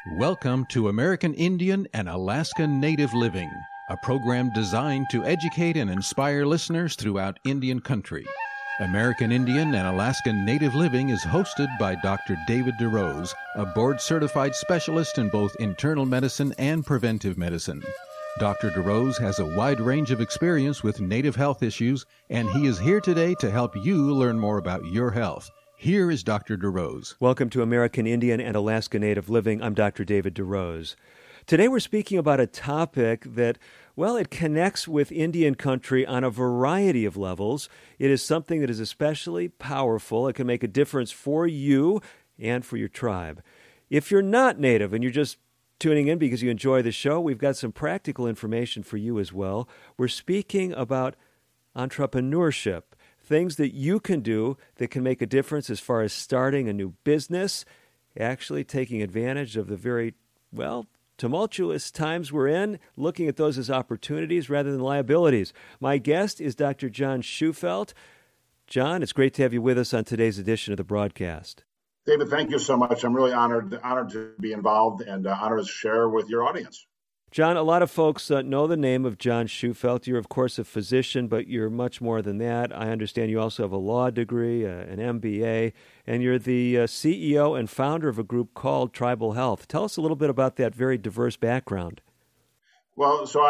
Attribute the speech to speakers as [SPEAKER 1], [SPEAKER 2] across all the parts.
[SPEAKER 1] Welcome to American Indian and Alaska Native Living, a program designed to educate and inspire listeners throughout Indian country. American Indian and Alaska Native Living is hosted by Dr. David DeRose, a board-certified specialist in both internal medicine and preventive medicine. Dr. DeRose has a wide range of experience with Native health issues, and he is here today to help you learn more about your health. Here is Dr. DeRose.
[SPEAKER 2] Welcome to American Indian and Alaska Native Living. I'm Dr. David DeRose. Today we're speaking about a topic that, well, it connects with Indian country on a variety of levels. It is something that is especially powerful. It can make a difference for you and for your tribe. If you're not Native and you're just tuning in because you enjoy the show, we've got some practical information for you as well. We're speaking about entrepreneurship. Things that you can do that can make a difference as far as starting a new business, actually taking advantage of the very, well, tumultuous times we're in, looking at those as opportunities rather than liabilities. My guest is Dr. John Shufelt. John, it's great to have you with us on today's edition of the broadcast.
[SPEAKER 3] David, thank you so much. I'm really honored to be involved and honored to share with your audience.
[SPEAKER 2] John, a lot of folks know the name of John Shufelt. You're, of course, a physician, but you're much more than that. I understand you also have a law degree, an MBA, and you're the CEO and founder of a group called Tribal Health. Tell us a little bit about that very diverse background.
[SPEAKER 3] Well, so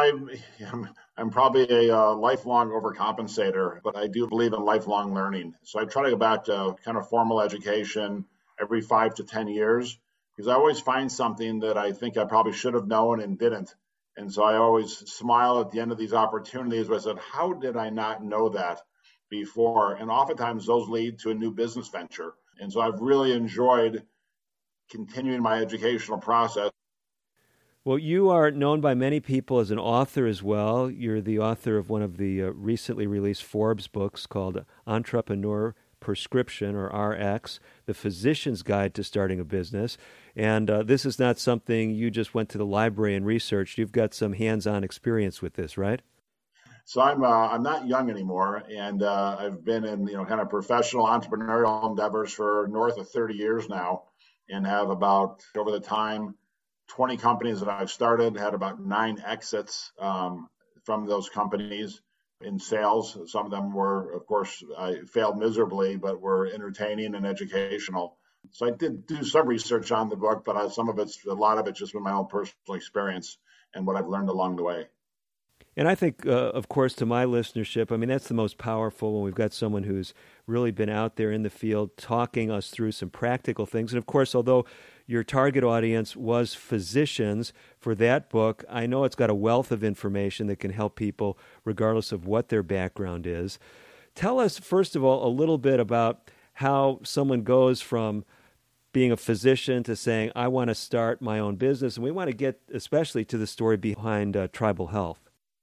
[SPEAKER 3] I'm probably a lifelong overcompensator, but I do believe in lifelong learning. So I try to go back to kind of formal education every 5 to 10 years. Because I always find something that I think I probably should have known and didn't. And so I always smile at the end of these opportunities where I said, how did I not know that before? And oftentimes those lead to a new business venture. And so I've really enjoyed continuing my educational process.
[SPEAKER 2] Well, you are known by many people as an author as well. You're the author of one of the recently released Forbes books called Entrepreneur Prescription, or RX, The Physician's Guide to Starting a Business. And this is not something you just went to the library and researched. You've got some hands-on experience with this, right?
[SPEAKER 3] So I'm not young anymore, and I've been in kind of professional entrepreneurial endeavors for north of 30 years now, and have about, over the time, 20 companies that I've started, had about 9 exits from those companies in sales. Some of them were, of course, I failed miserably, but were entertaining and educational. So I did do some research on the book, but a lot of it's just been my own personal experience and what I've learned along the way.
[SPEAKER 2] And I think, of course, to my listenership, I mean, that's the most powerful when we've got someone who's really been out there in the field talking us through some practical things. And of course, although your target audience was physicians for that book, I know it's got a wealth of information that can help people regardless of what their background is. Tell us, first of all, a little bit about how someone goes from being a physician to saying, I want to start my own business. And we want to get especially to the story behind Tribal Health.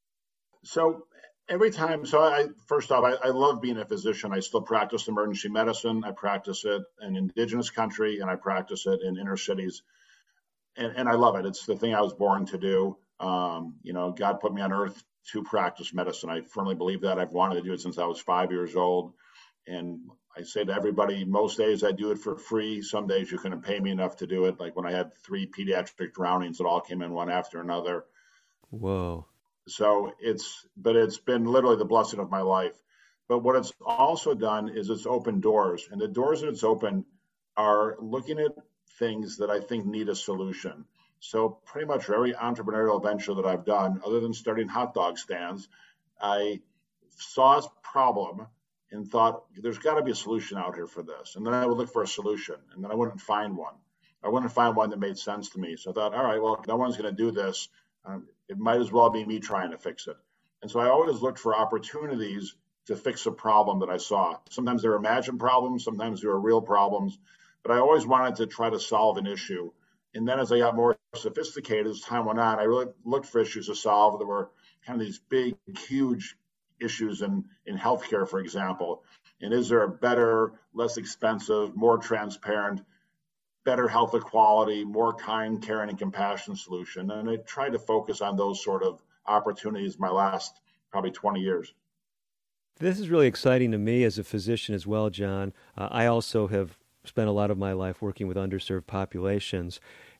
[SPEAKER 3] So every time, first off, I love being a physician. I still practice emergency medicine. I practice it in indigenous country, and I practice it in inner cities. And I love it. It's the thing I was born to do. God put me on earth to practice medicine. I firmly believe that. I've wanted to do it since I was 5 years old. And I say to everybody, most days I do it for free. Some days you couldn't pay me enough to do it. Like when I had 3 pediatric drownings that all came in one after another.
[SPEAKER 2] Whoa.
[SPEAKER 3] So it's been literally the blessing of my life. But what it's also done is it's opened doors. And the doors that it's opened are looking at things that I think need a solution. So pretty much for every entrepreneurial venture that I've done, other than starting hot dog stands, I saw a problem and thought, there's got to be a solution out here for this. And then I would look for a solution, and then I wouldn't find one. I wouldn't find one that made sense to me. So I thought, all right, well, no one's going to do this. It might as well be me trying to fix it. And so I always looked for opportunities to fix a problem that I saw. Sometimes they were imagined problems, sometimes they were real problems, but I always wanted to try to solve an issue. And then as I got more sophisticated, as time went on, I really looked for issues to solve that were kind of these big, huge issues in healthcare, for example. And is there a better, less expensive, more transparent, better health equality, more kind, caring, and compassion solution? And I tried to focus on those sort of opportunities my last probably 20 years.
[SPEAKER 2] This is really exciting to me as a physician as well, John. I also have spent a lot of my life working with underserved populations.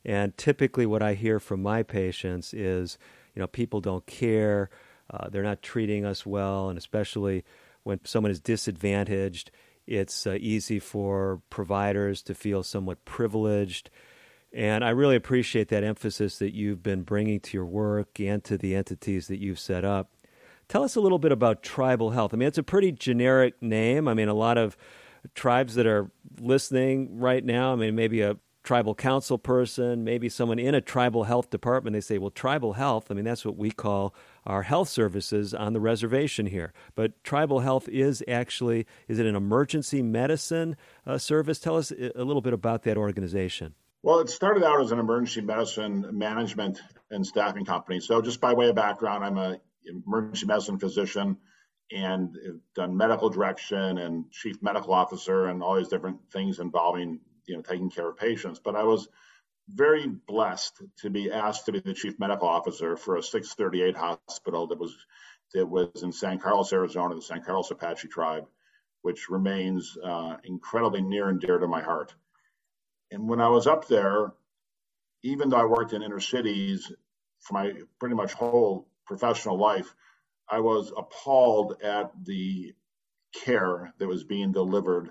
[SPEAKER 2] And typically what I hear from my patients is, people don't care, they're not treating us well, and especially when someone is disadvantaged, it's easy for providers to feel somewhat privileged. And I really appreciate that emphasis that you've been bringing to your work and to the entities that you've set up. Tell us a little bit about Tribal Health. I mean, it's a pretty generic name. I mean, a lot of tribes that are listening right now, I mean, maybe a tribal council person, maybe someone in a tribal health department, they say, well, tribal health, I mean, that's what we call our health services on the reservation here. But tribal health is actually, is it an emergency medicine service? Tell us a little bit about that organization.
[SPEAKER 3] Well, it started out as an emergency medicine management and staffing company. So just by way of background, I'm an emergency medicine physician and have done medical direction and chief medical officer and all these different things involving taking care of patients. But I was very blessed to be asked to be the chief medical officer for a 638 hospital that was in San Carlos, Arizona, the San Carlos Apache tribe, which remains incredibly near and dear to my heart. And when I was up there, even though I worked in inner cities for my pretty much whole professional life, I was appalled at the care that was being delivered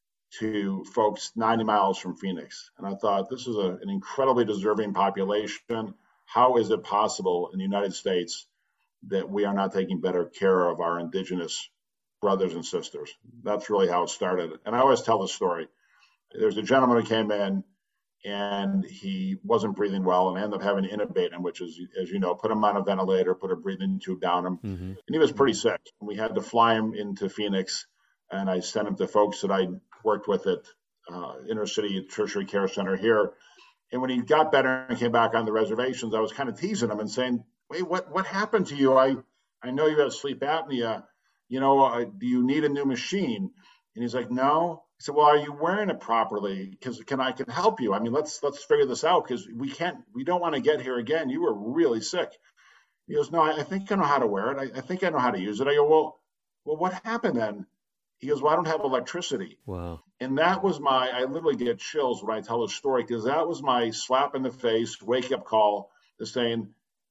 [SPEAKER 3] to folks 90 miles from Phoenix. And I thought, this is an incredibly deserving population. How is it possible in the United States that we are not taking better care of our indigenous brothers and sisters? That's really how it started. And I always tell the story. There's a gentleman who came in and he wasn't breathing well and I ended up having to intubate him, which is, as you know, put him on a ventilator, put a breathing tube down him. Mm-hmm. And he was pretty sick. We had to fly him into Phoenix and I sent him to folks that I worked with at Inner City Tertiary Care Center here. And when he got better and came back on the reservations, I was kind of teasing him and saying, wait, what happened to you? I know you have sleep apnea. Do you need a new machine? And he's like, no. I said, well, are you wearing it properly? Because I can help you. I mean, let's figure this out because we don't want to get here again. You were really sick. He goes, no, I think I know how to wear it. I think I know how to use it. I go, well, what happened then? He goes, well, I don't have electricity.
[SPEAKER 2] Wow.
[SPEAKER 3] And that was I literally get chills when I tell the story because that was my slap in the face, wake up call to saying,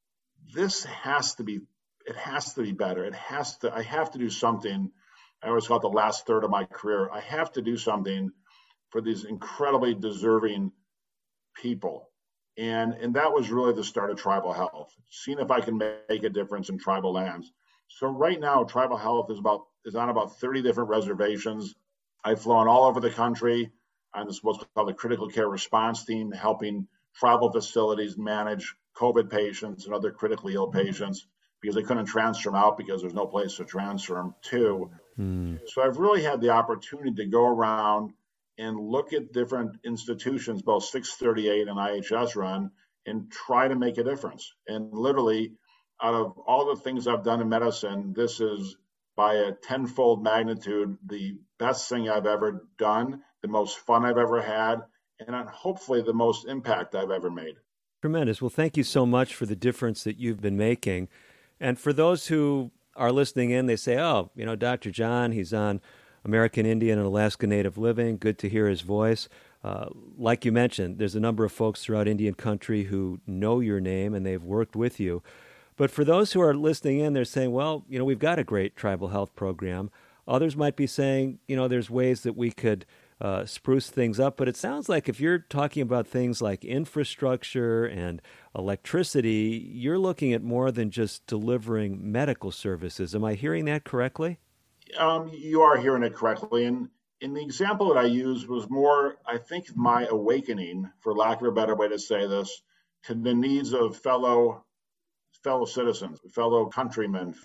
[SPEAKER 3] it has to be better. I have to do something. I always call it the last third of my career. I have to do something for these incredibly deserving people. And that was really the start of Tribal Health, seeing if I can make a difference in tribal lands. So right now, Tribal Health is on about 30 different reservations. I've flown all over the country on this what's called the critical care response team, helping tribal facilities manage COVID patients and other critically ill patients because they couldn't transfer them out because there's no place to transfer them to. So I've really had the opportunity to go around and look at different institutions, both 638 and IHS run, and try to make a difference. And literally, out of all the things I've done in medicine, this is by a tenfold magnitude the best thing I've ever done, the most fun I've ever had, and hopefully the most impact I've ever made.
[SPEAKER 2] Tremendous. Well, thank you so much for the difference that you've been making. And for those who are listening in, they say, oh, Dr. John, he's on American Indian and Alaska Native Living. Good to hear his voice. Like you mentioned, there's a number of folks throughout Indian country who know your name and they've worked with you. But for those who are listening in, they're saying, well, we've got a great tribal health program. Others might be saying, there's ways that we could spruce things up. But it sounds like if you're talking about things like infrastructure and electricity, you're looking at more than just delivering medical services. Am I hearing that correctly?
[SPEAKER 3] You are hearing it correctly. And the example that I used was more, I think, my awakening, for lack of a better way to say this, to the needs of fellow citizens, fellow countrymen,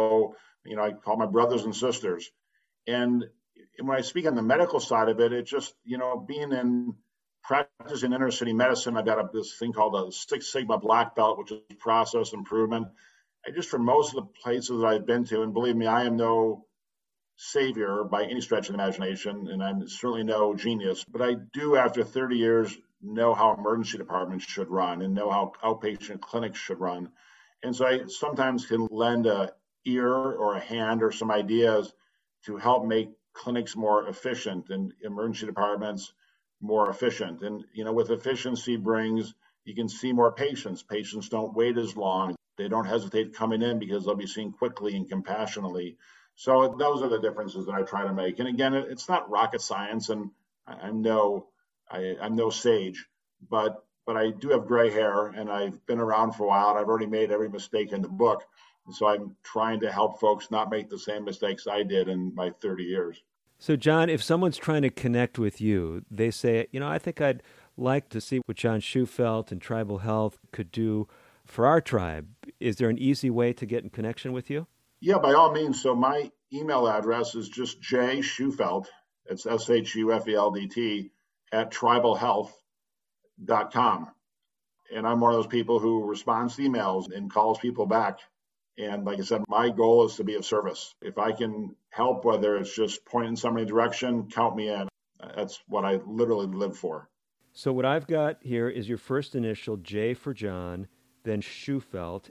[SPEAKER 3] I call my brothers and sisters. And when I speak on the medical side of it, it's just, being in practicing inner city medicine, I've got this thing called a Six Sigma Black Belt, which is process improvement. For most of the places that I've been to, and believe me, I am no savior by any stretch of the imagination, and I'm certainly no genius, but I do, after 30 years, know how emergency departments should run and know how outpatient clinics should run. And so I sometimes can lend an ear or a hand or some ideas to help make clinics more efficient and emergency departments more efficient. And, with efficiency brings You can see more patients. Patients don't wait as long. They don't hesitate coming in because they'll be seen quickly and compassionately. So those are the differences that I try to make. And again, it's not rocket science, and I'm no sage, but I do have gray hair, and I've been around for a while, and I've already made every mistake in the book. And so I'm trying to help folks not make the same mistakes I did in my 30 years.
[SPEAKER 2] So, John, if someone's trying to connect with you, they say, I think I'd like to see what John Shufelt and Tribal Health could do for our tribe. Is there an easy way to get in connection with you?
[SPEAKER 3] Yeah, by all means. So my email address is just jshufelt, it's SHUFELDT, at tribalhealth.com. And I'm one of those people who responds to emails and calls people back. And like I said, my goal is to be of service. If I can help, whether it's just pointing somebody in a direction, count me in. That's what I literally live for.
[SPEAKER 2] So what I've got here is your first initial, J for John, then Shufelt,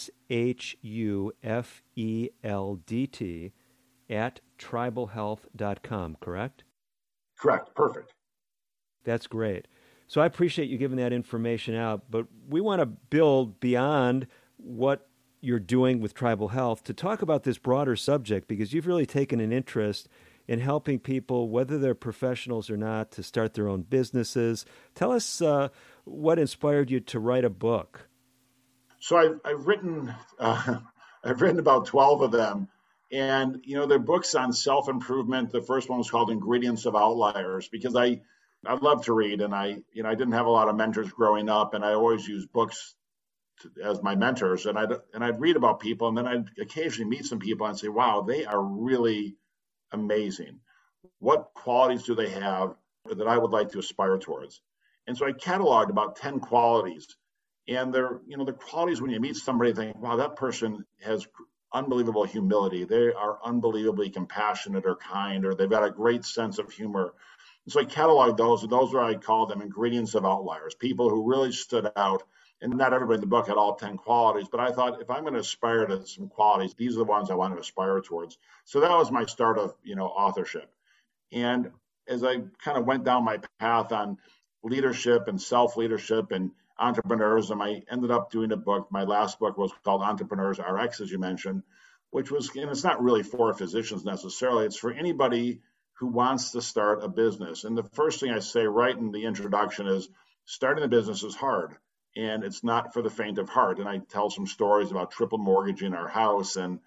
[SPEAKER 2] SHUFELDT, at tribalhealth.com, correct?
[SPEAKER 3] Correct. Perfect.
[SPEAKER 2] That's great. So I appreciate you giving that information out, but we want to build beyond what you're doing with Tribal Health to talk about this broader subject, because you've really taken an interest in helping people, whether they're professionals or not, to start their own businesses. Tell us what inspired you to write a book.
[SPEAKER 3] So I've written about 12 of them, and they're books on self-improvement. The first one was called Ingredients of Outliers, because I love to read, and I didn't have a lot of mentors growing up, and I always used books as my mentors, and I'd read about people, and then I'd occasionally meet some people and say, wow, they are really amazing. What qualities do they have that I would like to aspire towards? And so I cataloged about 10 qualities, and they're the qualities when you meet somebody, you think, wow, that person has unbelievable humility. They are unbelievably compassionate or kind, or they've got a great sense of humor. And so I cataloged those, and those are, I call them ingredients of outliers, people who really stood out. And not everybody in the book had all 10 qualities, but I thought if I'm going to aspire to some qualities, these are the ones I want to aspire towards. So that was my start of, authorship. And as I kind of went down my path on leadership and self-leadership and entrepreneurism, I ended up doing a book. My last book was called Entrepreneurs RX, as you mentioned, which was, and it's not really for physicians necessarily. It's for anybody who wants to start a business. And the first thing I say right in the introduction is starting a business is hard. And it's not for the faint of heart. And I tell some stories about triple mortgaging our house and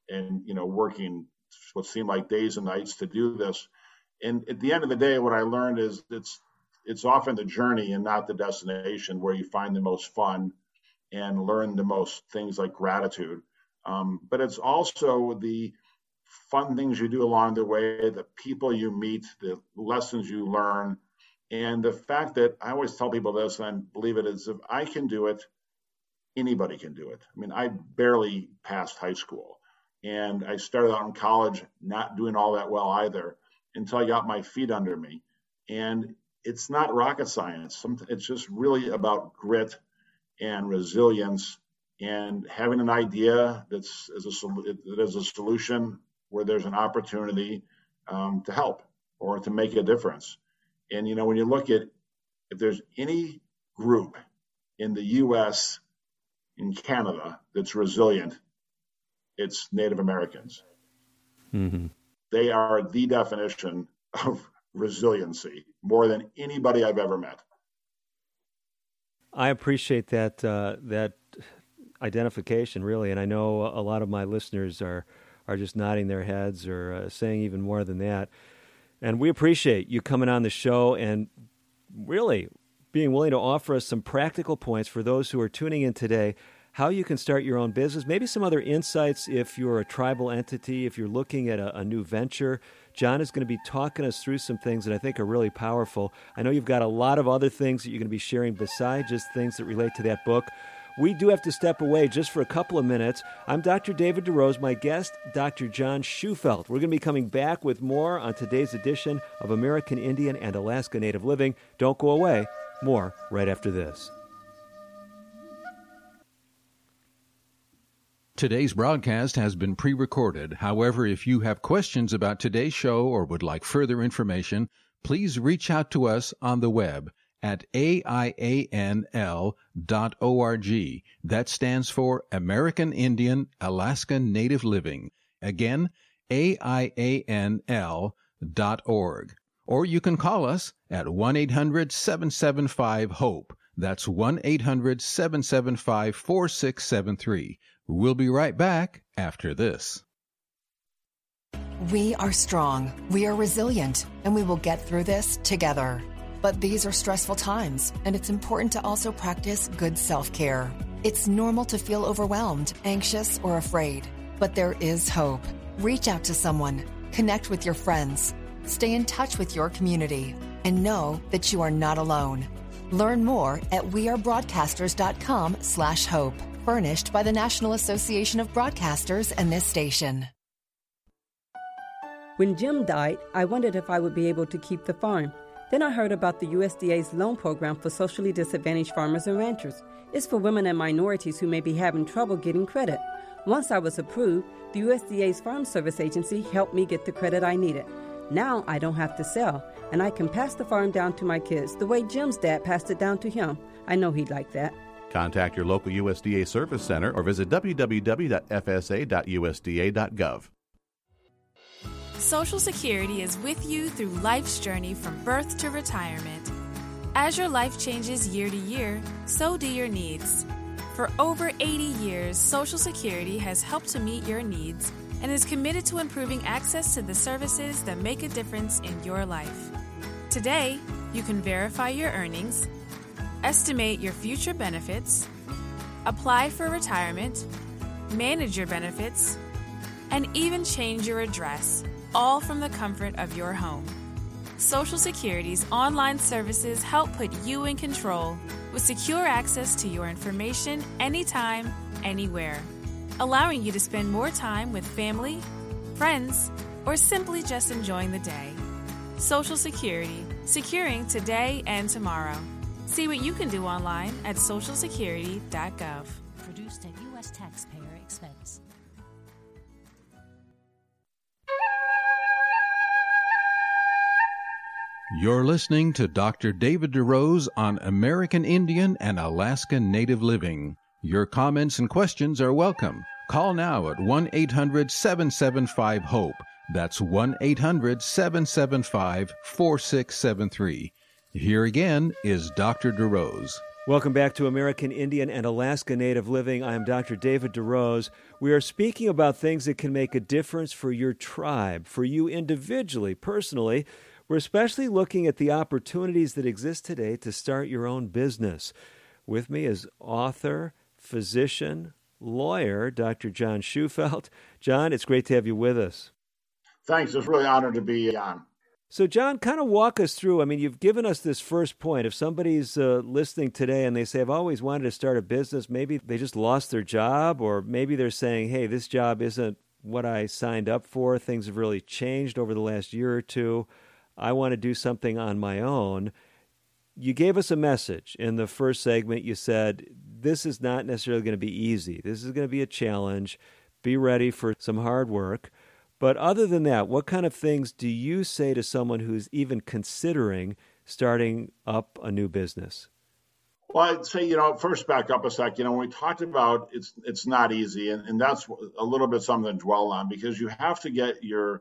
[SPEAKER 3] working what seemed like days and nights to do this. And at the end of the day, what I learned is it's often the journey and not the destination where you find the most fun and learn the most things like gratitude. But it's also the fun things you do along the way, the people you meet, the lessons you learn. And the fact that I always tell people this, and I believe it, is if I can do it, anybody can do it. I mean, I barely passed high school, and I started out in college not doing all that well either until I got my feet under me. And it's not rocket science. It's just really about grit and resilience and having an idea that is a solution where there's an opportunity to help or to make a difference. And, when you look at, if there's any group in the U.S., in Canada, that's resilient, it's Native Americans. Mm-hmm. They are the definition of resiliency, more than anybody I've ever met.
[SPEAKER 2] I appreciate that identification, really. And I know a lot of my listeners are just nodding their heads or saying even more than that. And we appreciate you coming on the show and really being willing to offer us some practical points for those who are tuning in today, how you can start your own business, maybe some other insights if you're a tribal entity, if you're looking at a new venture. John is going to be talking us through some things that I think are really powerful. I know you've got a lot of other things that you're going to be sharing besides just things that relate to that book. We do have to step away just for a couple of minutes. I'm Dr. David DeRose, my guest, Dr. John Shufelt. We're going to be coming back with more on today's edition of American Indian and Alaska Native Living. Don't go away. More right after this.
[SPEAKER 1] Today's broadcast has been pre-recorded. However, if you have questions about today's show or would like further information, please reach out to us on the web at AIANL.org. That stands for American Indian Alaska Native Living. Again, AIANL.org. Or you can call us at 1-800-775-HOPE. That's 1-800-775-4673. We'll be right back after this.
[SPEAKER 4] We are strong, we are resilient, and we will get through this together. But these are stressful times, and it's important to also practice good self-care. It's normal to feel overwhelmed, anxious, or afraid, but there is hope. Reach out to someone, connect with your friends, stay in touch with your community, and know that you are not alone. Learn more at wearebroadcasters.com/hope, furnished by the National Association of Broadcasters and this station.
[SPEAKER 5] When Jim died, I wondered if I would be able to keep the farm. Then I heard about the USDA's loan program for socially disadvantaged farmers and ranchers. It's for women and minorities who may be having trouble getting credit. Once I was approved, the USDA's Farm Service Agency helped me get the credit I needed. Now I don't have to sell, and I can pass the farm down to my kids the way Jim's dad passed it down to him. I know he'd like that.
[SPEAKER 6] Contact your local USDA Service Center or visit www.fsa.usda.gov.
[SPEAKER 7] Social Security is with you through life's journey from birth to retirement. As your life changes year to year, so do your needs. For over 80 years, Social Security has helped to meet your needs and is committed to improving access to the services that make a difference in your life. Today, you can verify your earnings, estimate your future benefits, apply for retirement, manage your benefits, and even change your address, all from the comfort of your home. Social Security's online services help put you in control with secure access to your information anytime, anywhere, allowing you to spend more time with family, friends, or simply just enjoying the day. Social Security, securing today and tomorrow. See what you can do online at socialsecurity.gov.
[SPEAKER 8] Produced at U.S. taxpayer expense.
[SPEAKER 1] You're listening to Dr. David DeRose on American Indian and Alaska Native Living. Your comments and questions are welcome. Call now at 1-800-775-HOPE. That's 1-800-775-4673. Here again is Dr. DeRose.
[SPEAKER 2] Welcome back to American Indian and Alaska Native Living. I am Dr. David DeRose. We are speaking about things that can make a difference for your tribe, for you individually, personally. We're especially looking at the opportunities that exist today to start your own business. With me is author, physician, lawyer, Dr. John Shufelt. John, it's great to have you with us.
[SPEAKER 3] Thanks. It's really an honor to be on.
[SPEAKER 2] So, John, kind of walk us through. I mean, you've given us this first point. If somebody's listening today and they say, I've always wanted to start a business, maybe they just lost their job, or maybe they're saying, hey, this job isn't what I signed up for. Things have really changed over the last year or two. I want to do something on my own. You gave us a message in the first segment. You said, this is not necessarily going to be easy. This is going to be a challenge. Be ready for some hard work. But other than that, what kind of things do you say to someone who's even considering starting up a new business?
[SPEAKER 3] Well, I'd say, first back up a sec. When we talked about it's not easy, and that's a little bit something to dwell on, because you have to get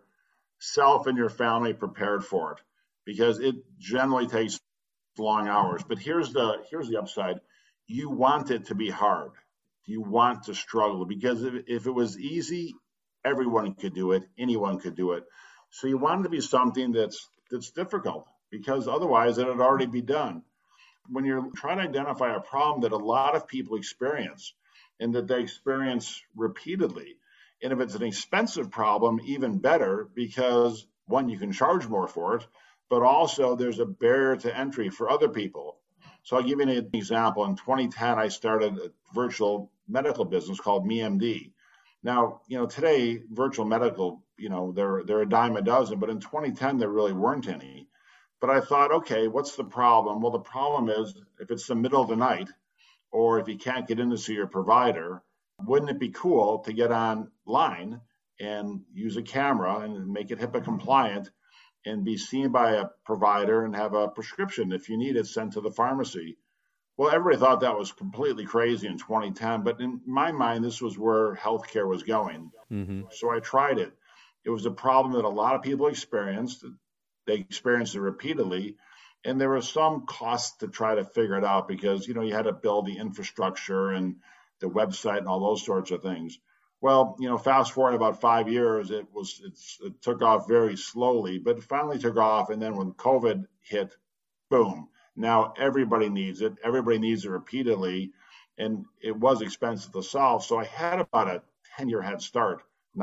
[SPEAKER 3] yourself and your family prepared for it, because it generally takes long hours. But here's the upside. You want it to be hard. You want to struggle, because if it was easy, everyone could do it. Anyone could do it. So you want it to be something that's difficult, because otherwise it would already be done. When you're trying to identify a problem that a lot of people experience and that they experience repeatedly, and if it's an expensive problem, even better, because one, you can charge more for it, but also there's a barrier to entry for other people. So I'll give you an example. In 2010, I started a virtual medical business called MeMD. Now, today, virtual medical, they're a dime a dozen, but in 2010, there really weren't any. But I thought, okay, what's the problem? Well, the problem is if it's the middle of the night, or if you can't get in to see your provider, wouldn't it be cool to get online and use a camera and make it HIPAA compliant and be seen by a provider and have a prescription, if you need it, sent to the pharmacy. Well, everybody thought that was completely crazy in 2010, but in my mind, this was where healthcare was going. Mm-hmm. So I tried it. It was a problem that a lot of people experienced. They experienced it repeatedly, and there was some cost to try to figure it out because, you had to build the infrastructure and the website and all those sorts of things. Well, fast forward about 5 years, it took off very slowly, but it finally took off. And then when COVID hit, boom. Now everybody needs it. Everybody needs it repeatedly. And it was expensive to solve. So I had about a 9-year head start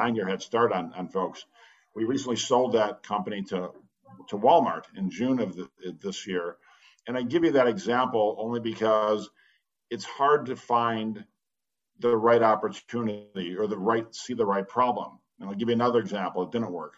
[SPEAKER 3] on folks. We recently sold that company to Walmart in June of this year. And I give you that example only because it's hard to find the right opportunity or see the right problem. And I'll give you another example. It didn't work.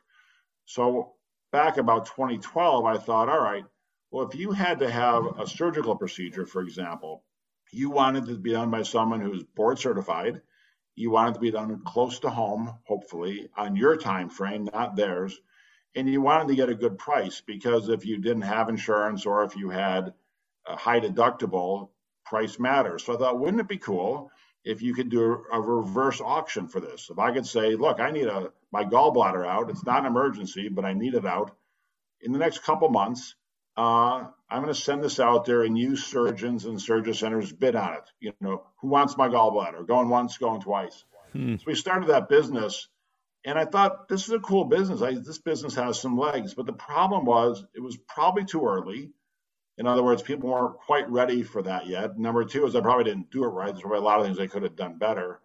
[SPEAKER 3] So back about 2012, I thought, all right, well, if you had to have a surgical procedure, for example, you wanted to be done by someone who's board certified. You wanted to be done close to home, hopefully, on your time frame, not theirs. And you wanted to get a good price because if you didn't have insurance or if you had a high deductible, price matters. So I thought, wouldn't it be cool if you could do a reverse auction for this? If I could say, look, I need my gallbladder out. It's not an emergency, but I need it out. In the next couple months, I'm going to send this out there and use surgeons and surgery centers bid on it. Who wants my gallbladder? Going once, going twice. So we started that business, and I thought, this is a cool business. This business has some legs. But the problem was it was probably too early. In other words, people weren't quite ready for that yet. Number two is I probably didn't do it right. There's probably a lot of things I could have done better.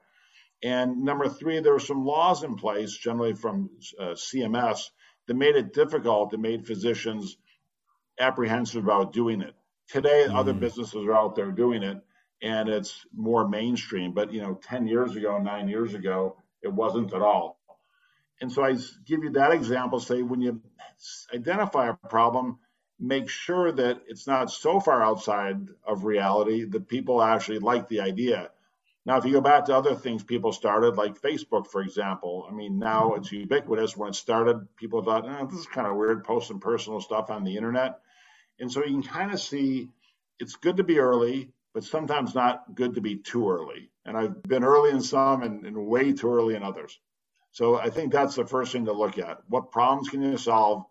[SPEAKER 3] And number three, there were some laws in place, generally from CMS, that made it difficult, that made physicians apprehensive about doing it. Today, other businesses are out there doing it, and it's more mainstream. But, 10 years ago, 9 years ago, it wasn't at all. And so I give you that example, say when you identify a problem, make sure that it's not so far outside of reality that people actually like the idea. Now, if you go back to other things people started, like Facebook, for example, now it's ubiquitous. When it started, people thought, this is kind of weird, posting personal stuff on the internet. And so you can kind of see it's good to be early, but sometimes not good to be too early. And I've been early in some and way too early in others. So I think that's the first thing to look at. What problems can you solve?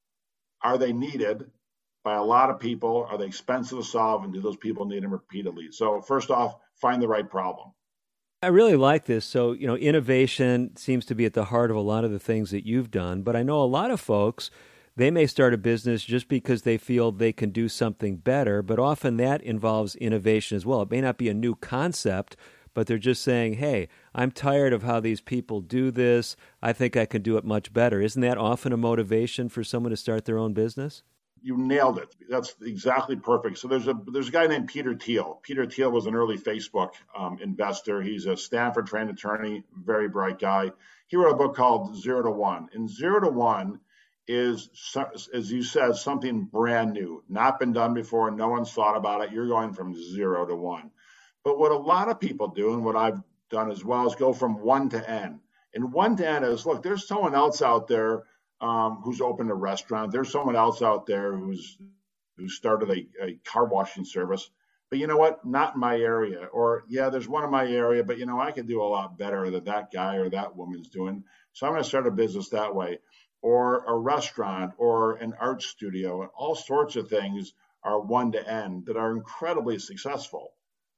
[SPEAKER 3] Are they needed by a lot of people? Are they expensive to solve? And do those people need them repeatedly? So first off, find the right problem.
[SPEAKER 2] I really like this. So, innovation seems to be at the heart of a lot of the things that you've done. But I know a lot of folks, they may start a business just because they feel they can do something better, but often that involves innovation as well. It may not be a new concept, but they're just saying, hey, I'm tired of how these people do this. I think I can do it much better. Isn't that often a motivation for someone to start their own business?
[SPEAKER 3] You nailed it. That's exactly perfect. So there's a guy named Peter Thiel. Peter Thiel was an early Facebook investor. He's a Stanford trained attorney, very bright guy. He wrote a book called 0 to 1. And 0 to 1 is, as you said, something brand new, not been done before. No one's thought about it. You're going from 0 to 1. But what a lot of people do, and what I've done as well, is go from 1 to N. And 1 to N is, look, there's someone else out there who's opened a restaurant. There's someone else out there who started a car washing service. But you know what? Not in my area. Or, yeah, there's one in my area, but, I could do a lot better than that guy or that woman's doing. So I'm going to start a business that way. Or a restaurant or an art studio. And all sorts of things are 1 to N that are incredibly successful.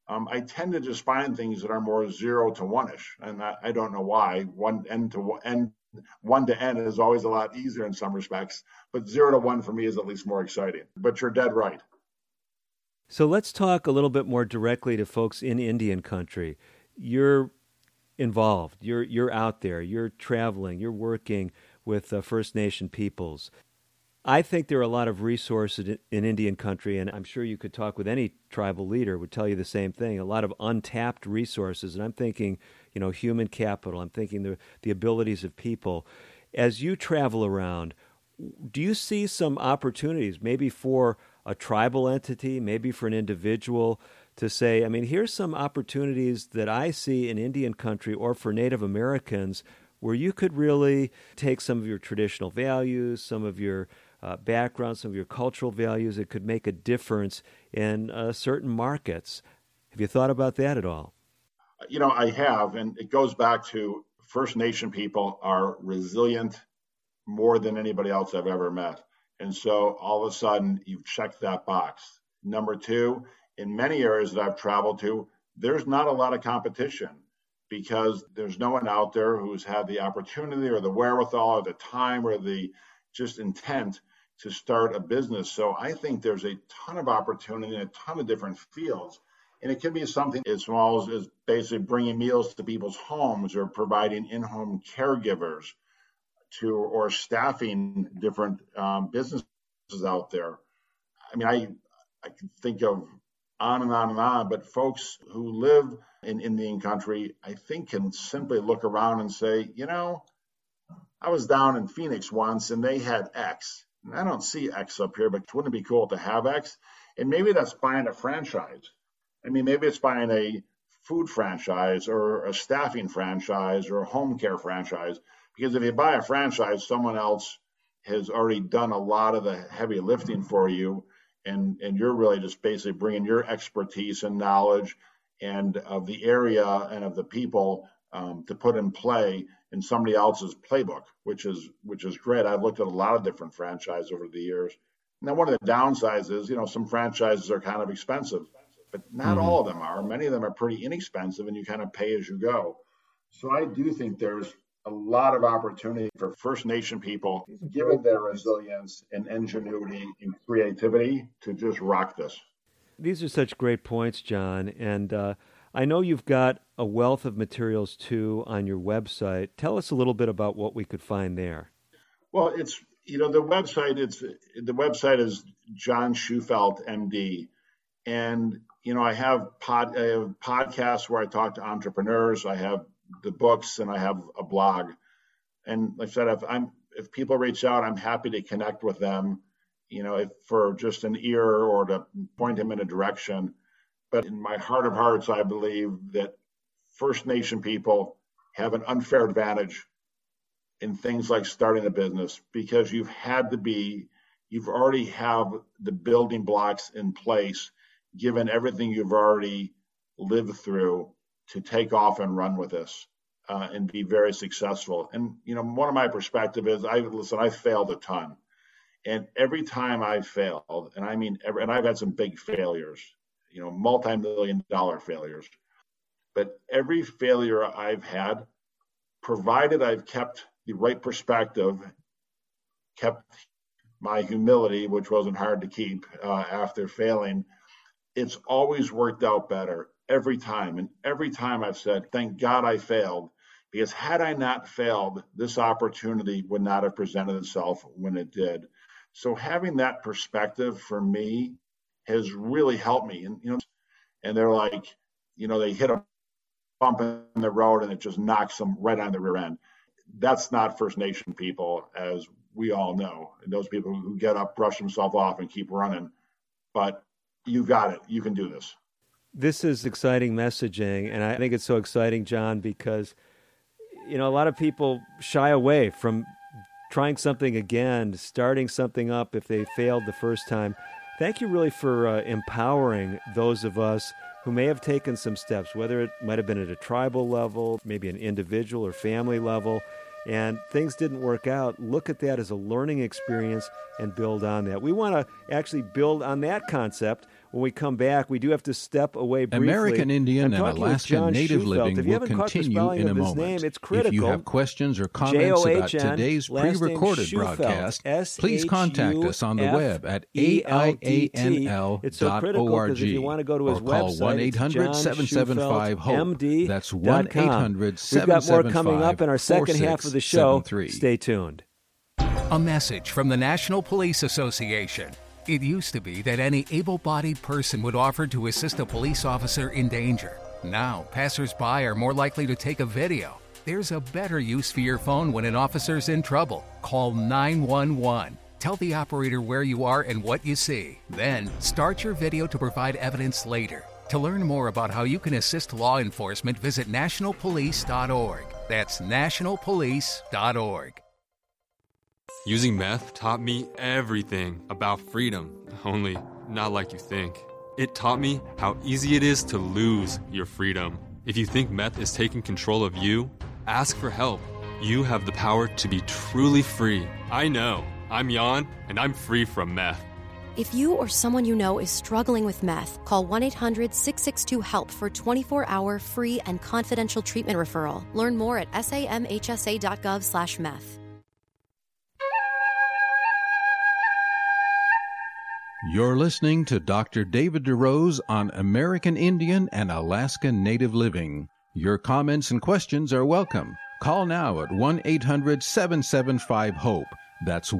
[SPEAKER 3] I tend to just find things that are more 0 to 1-ish. And I don't know why. 1 to N is always a lot easier in some respects, but 0 to 1 for me is at least more exciting. But you're dead right.
[SPEAKER 2] So let's talk a little bit more directly to folks in Indian country. You're involved. You're out there. You're traveling. You're working with First Nation peoples. I think there are a lot of resources in Indian country, and I'm sure you could talk with any tribal leader would tell you the same thing, a lot of untapped resources. And I'm thinking, human capital. I'm thinking the abilities of people. As you travel around, do you see some opportunities, maybe for a tribal entity, maybe for an individual, to say, here's some opportunities that I see in Indian country or for Native Americans where you could really take some of your traditional values, some of your background, some of your cultural values. It could make a difference in certain markets. Have you thought about that at all?
[SPEAKER 3] I have, and it goes back to First Nation people are resilient more than anybody else I've ever met. And so all of a sudden, you've checked that box. Number two, in many areas that I've traveled to, there's not a lot of competition because there's no one out there who's had the opportunity or the wherewithal or the time or the just intent to start a business. So I think there's a ton of opportunity in a ton of different fields. And it can be something as small as basically bringing meals to people's homes or providing in-home caregivers or staffing different businesses out there. I mean, I can think of on and on and on, but folks who live in Indian country, I think can simply look around and say, I was down in Phoenix once and they had X. And I don't see X up here, but wouldn't it be cool to have X? And maybe that's buying a franchise. I mean, maybe it's buying a food franchise or a staffing franchise or a home care franchise. Because if you buy a franchise, someone else has already done a lot of the heavy lifting for you. And you're really just basically bringing your expertise and knowledge and of the area and of the people to put in play in somebody else's playbook, which is great. I've looked at a lot of different franchises over the years. Now, one of the downsides is, some franchises are kind of expensive, but not all of them are. Many of them are pretty inexpensive, and you kind of pay as you go. So I do think there's a lot of opportunity for First Nation people, given their resilience and ingenuity and creativity, to just rock this.
[SPEAKER 2] These are such great points, John. And I know you've got a wealth of materials, too, on your website. Tell us a little bit about what we could find there.
[SPEAKER 3] Well, it's, the website is John Shufelt, MD. And, I have podcasts where I talk to entrepreneurs. I have the books, and I have a blog. And like I said, if people reach out, I'm happy to connect with them, if for just an ear or to point them in a direction. But in my heart of hearts, I believe that First Nation people have an unfair advantage in things like starting a business because you've already have the building blocks in place, given everything you've already lived through, to take off and run with this and be very successful. And, one of my perspective is, I failed a ton. And every time I failed, and I've had some big failures, multi-million-dollar failures. But every failure I've had, provided I've kept the right perspective, kept my humility, which wasn't hard to keep after failing, it's always worked out better. Every time. And every time I've said, thank God I failed, because had I not failed, this opportunity would not have presented itself when it did. So having that perspective for me has really helped me. And they're like, they hit a bump in the road and it just knocks them right on the rear end. That's not First Nation people, as we all know. And those people who get up, brush themselves off, and keep running. But you got it. You can do this.
[SPEAKER 2] This is exciting messaging, and I think it's so exciting, John, because, a lot of people shy away from trying something again, starting something up if they failed the first time. Thank you really for empowering those of us who may have taken some steps, whether it might have been at a tribal level, maybe an individual or family level, and things didn't work out. Look at that as a learning experience and build on that. We want to actually build on that concept. When we come back, we do have to step away briefly.
[SPEAKER 1] American Indian and Alaska Native Living will continue in a moment. If you have questions or comments about today's pre-recorded broadcast, please contact us on the web at aianl.org or call 1-800-775-HOPE. That's 1-800-775-4773.
[SPEAKER 2] We've got more coming up in our second half of the show. Stay tuned.
[SPEAKER 9] A message from the National Police Association. It used to be that any able-bodied person would offer to assist a police officer in danger. Now, passers-by are more likely to take a video. There's a better use for your phone when an officer's in trouble. Call 911. Tell the operator where you are and what you see. Then, start your video to provide evidence later. To learn more about how you can assist law enforcement, visit nationalpolice.org. That's nationalpolice.org.
[SPEAKER 10] Using meth taught me everything about freedom, only not like you think. It taught me how easy it is to lose your freedom. If you think meth is taking control of you, ask for help. You have the power to be truly free. I know. I'm Jan, and I'm free from meth.
[SPEAKER 11] If you or someone you know is struggling with meth, call 1-800-662-HELP for 24-hour free and confidential treatment referral. Learn more at samhsa.gov/meth.
[SPEAKER 1] You're listening to Dr. David DeRose on American Indian and Alaska Native Living. Your comments and questions are welcome. Call now at 1-800-775-HOPE. That's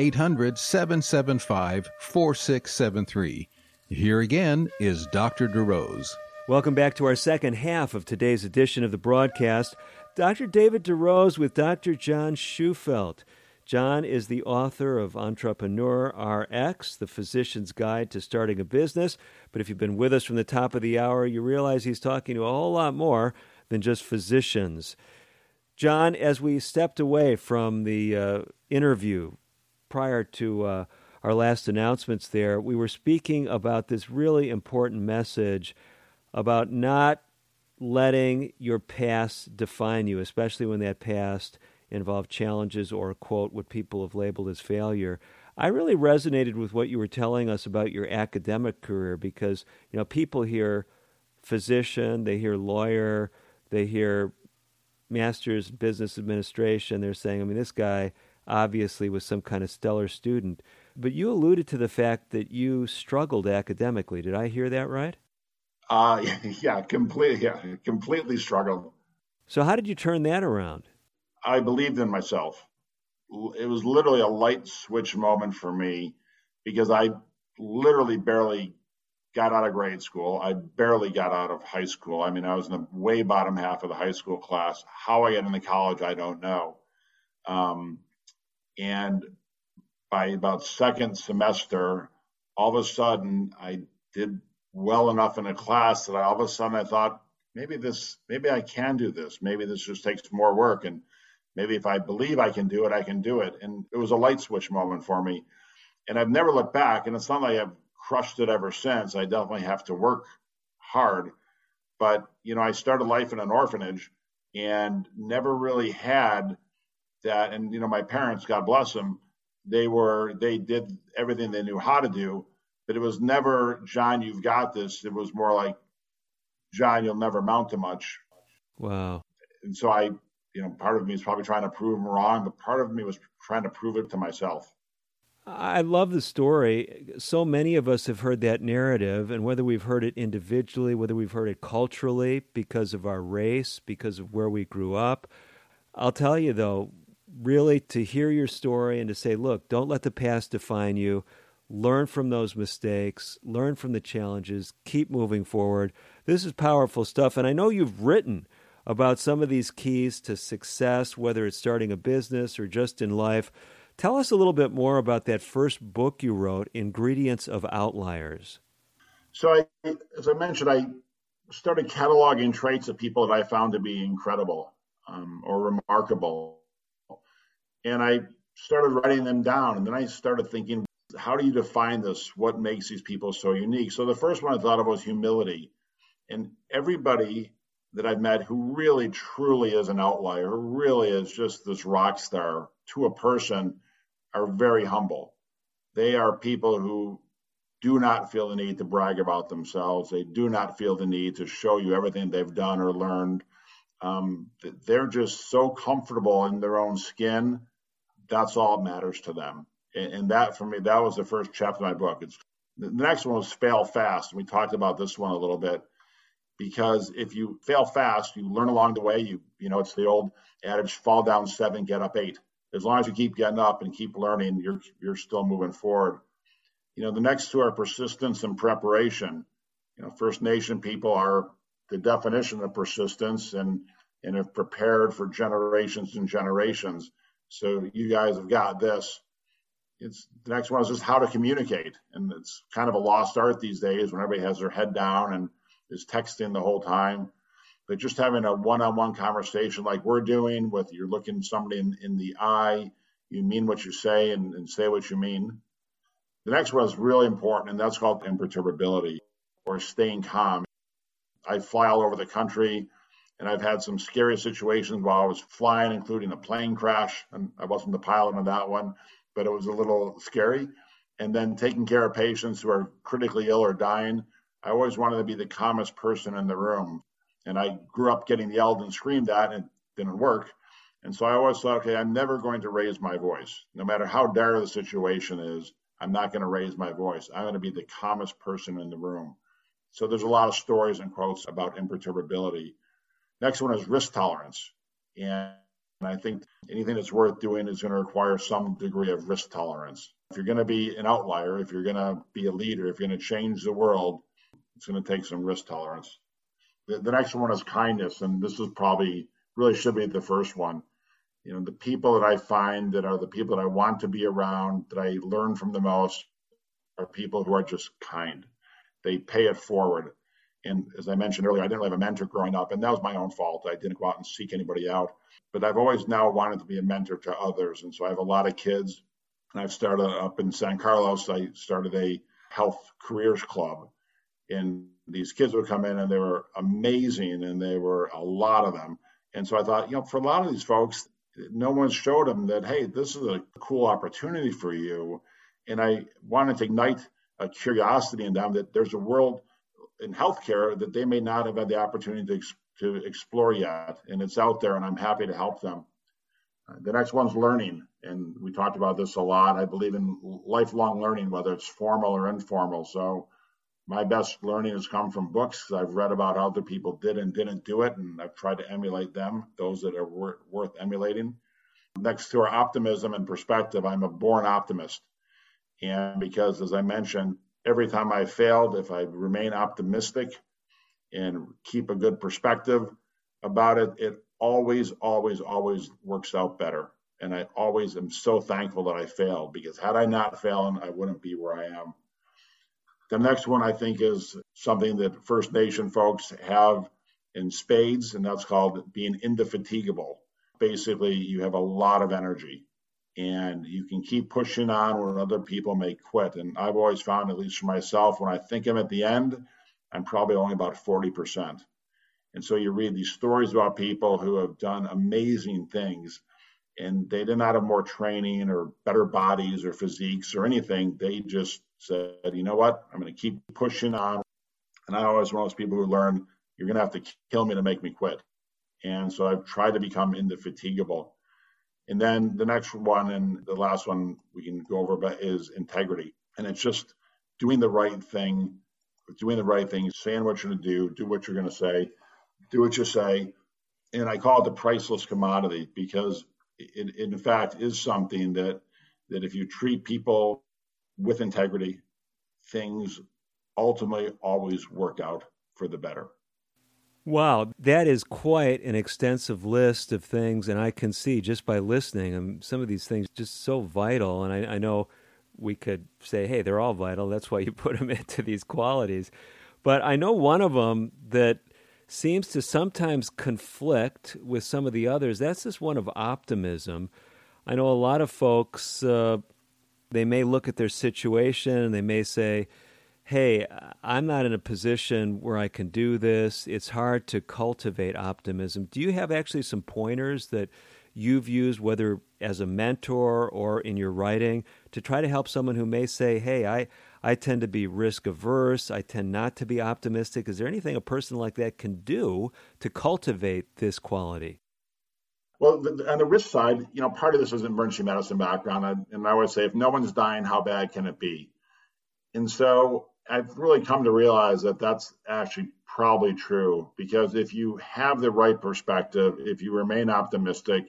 [SPEAKER 1] 1-800-775-4673. Here again is Dr. DeRose.
[SPEAKER 2] Welcome back to our second half of today's edition of the broadcast. Dr. David DeRose with Dr. John Shufelt. John is the author of Entrepreneur RX, The Physician's Guide to Starting a Business. But if you've been with us from the top of the hour, you realize he's talking to a whole lot more than just physicians. John, as we stepped away from the interview prior to our last announcements there, we were speaking about this really important message about not letting your past define you, especially when that past involved challenges or, quote, what people have labeled as failure. I really resonated with what you were telling us about your academic career because, you know, people hear physician, they hear lawyer, they hear master's in business administration. They're saying, I mean, this guy obviously was some kind of stellar student. But you alluded to the fact that you struggled academically. Did I hear that right?
[SPEAKER 3] Completely struggled.
[SPEAKER 2] So how did you turn that around?
[SPEAKER 3] I believed in myself. It was literally a light switch moment for me because I literally barely got out of grade school. I barely got out of high school. I mean, I was in the way bottom half of the high school class. How I got into college, I don't know. And by about second semester, all of a sudden, I did well enough in a class that all of a sudden I thought, maybe I can do this. Maybe this just takes more work. And maybe if I believe I can do it, I can do it. And it was a light switch moment for me. And I've never looked back. And it's not like I've crushed it ever since. I definitely have to work hard. But, you know, I started life in an orphanage and never really had that. And, you know, my parents, God bless them, they did everything they knew how to do. But it was never, John, you've got this. It was more like, John, you'll never amount to much.
[SPEAKER 2] Wow.
[SPEAKER 3] And so part of me is probably trying to prove them wrong, but part of me was trying to prove it to myself.
[SPEAKER 2] I love the story. So many of us have heard that narrative, and whether we've heard it individually, whether we've heard it culturally because of our race, because of where we grew up. I'll tell you, though, really to hear your story and to say, look, don't let the past define you. Learn from those mistakes. Learn from the challenges. Keep moving forward. This is powerful stuff, and I know you've written about some of these keys to success, whether it's starting a business or just in life. Tell us a little bit more about that first book you wrote, Ingredients of Outliers.
[SPEAKER 3] So as I mentioned, I started cataloging traits of people that I found to be incredible or remarkable. And I started writing them down. And then I started thinking, how do you define this? What makes these people so unique? So the first one I thought of was humility. And everybody that I've met who really, truly is an outlier, who really is just this rock star to a person, are very humble. They are people who do not feel the need to brag about themselves. They do not feel the need to show you everything they've done or learned. They're just so comfortable in their own skin. That's all that matters to them. And that, for me, that was the first chapter of my book. The next one was Fail Fast. We talked about this one a little bit. Because if you fail fast, you learn along the way. You know, it's the old adage, fall down 7, get up 8. As long as you keep getting up and keep learning, you're still moving forward. You know, the next two are persistence and preparation. You know, First Nation people are the definition of persistence and have prepared for generations and generations. So you guys have got this. The next one is just how to communicate. And it's kind of a lost art these days when everybody has their head down and is texting the whole time, but just having a one-on-one conversation like we're doing, with you're looking somebody in the eye, You mean what you say and say what you mean. The next one is really important, and that's called imperturbability, or staying calm. I fly all over the country, and I've had some scary situations while I was flying, including a plane crash. And I wasn't the pilot on that one, but it was a little scary. And then taking care of patients who are critically ill or dying. I always wanted to be the calmest person in the room. And I grew up getting yelled and screamed at, and it didn't work. And so I always thought, okay, I'm never going to raise my voice. No matter how dire the situation is, I'm not going to raise my voice. I'm going to be the calmest person in the room. So there's a lot of stories and quotes about imperturbability. Next one is risk tolerance. And I think anything that's worth doing is going to require some degree of risk tolerance. If you're going to be an outlier, if you're going to be a leader, if you're going to change the world, it's going to take some risk tolerance. The next one is kindness. And this is probably really should be the first one. You know, the people that I find that are the people that I want to be around, that I learn from the most, are people who are just kind. They pay it forward. And as I mentioned earlier, I didn't have a mentor growing up, and that was my own fault. I didn't go out and seek anybody out. But I've always now wanted to be a mentor to others. And so I have a lot of kids. And I've started up in San Carlos, I started a health careers club. And these kids would come in, and they were amazing, and they were a lot of them. And so I thought, you know, for a lot of these folks, no one showed them that, hey, this is a cool opportunity for you. And I wanted to ignite a curiosity in them that there's a world in healthcare that they may not have had the opportunity to explore yet. And it's out there, and I'm happy to help them. The next one's learning. And we talked about this a lot. I believe in lifelong learning, whether it's formal or informal. So my best learning has come from books. I've read about how other people did and didn't do it, and I've tried to emulate them, those that are worth emulating. Next to our optimism and perspective, I'm a born optimist. And because, as I mentioned, every time I failed, if I remain optimistic and keep a good perspective about it, it always, always, always works out better. And I always am so thankful that I failed, because had I not failed, I wouldn't be where I am. The next one, I think, is something that First Nation folks have in spades, and that's called being indefatigable. Basically, you have a lot of energy, and you can keep pushing on when other people may quit. And I've always found, at least for myself, when I think I'm at the end, I'm probably only about 40%. And so you read these stories about people who have done amazing things, and they did not have more training or better bodies or physiques or anything. They just said, you know what, I'm going to keep pushing on. And I always one of those people who learn, you're going to have to kill me to make me quit. And so I've tried to become indefatigable. And then the next one, and the last one we can go over, but is integrity. And it's just doing the right thing, saying what you're going to do what you're going to say, do what you say. And I call it the priceless commodity, because it in fact is something that if you treat people with integrity, things ultimately always work out for the better.
[SPEAKER 2] Wow, that is quite an extensive list of things, and I can see just by listening, some of these things just so vital, and I know we could say, hey, they're all vital, that's why you put them into these qualities. But I know one of them that seems to sometimes conflict with some of the others. That's this one of optimism. I know a lot of folks, they may look at their situation and they may say, hey, I'm not in a position where I can do this. It's hard to cultivate optimism. Do you have actually some pointers that you've used, whether as a mentor or in your writing, to try to help someone who may say, hey, I tend to be risk averse. I tend not to be optimistic. Is there anything a person like that can do to cultivate this quality?
[SPEAKER 3] Well, on the risk side, part of this is an emergency medicine background. And I always say, if no one's dying, how bad can it be? And so I've really come to realize that that's actually probably true, because if you have the right perspective, if you remain optimistic,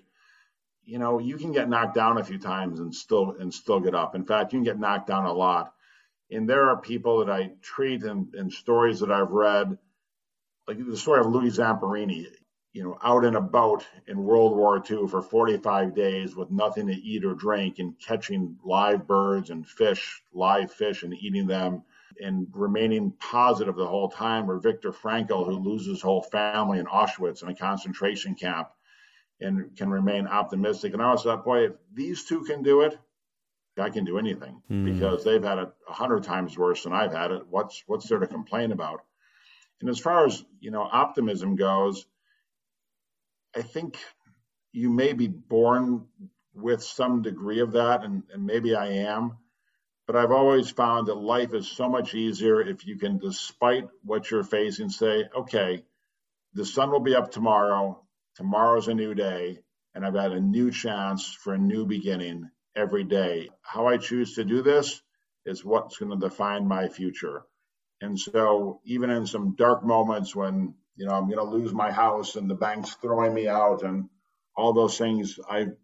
[SPEAKER 3] you can get knocked down a few times and still get up. In fact, you can get knocked down a lot. And there are people that I treat in stories that I've read, like the story of Louis Zamperini, out in a boat in World War II for 45 days with nothing to eat or drink, and catching live birds and live fish and eating them, and remaining positive the whole time. Or Viktor Frankl, who loses his whole family in Auschwitz in a concentration camp. and can remain optimistic. And I always thought, boy, if these two can do it, I can do anything, because they've had it 100 times worse than I've had it. What's there to complain about? And as far as, optimism goes, I think you may be born with some degree of that, and maybe I am, but I've always found that life is so much easier if you can, despite what you're facing, say, okay, the sun will be up tomorrow. Tomorrow's a new day, and I've got a new chance for a new beginning every day. How I choose to do this is what's going to define my future. And so even in some dark moments when, I'm going to lose my house and the bank's throwing me out and all those things, I've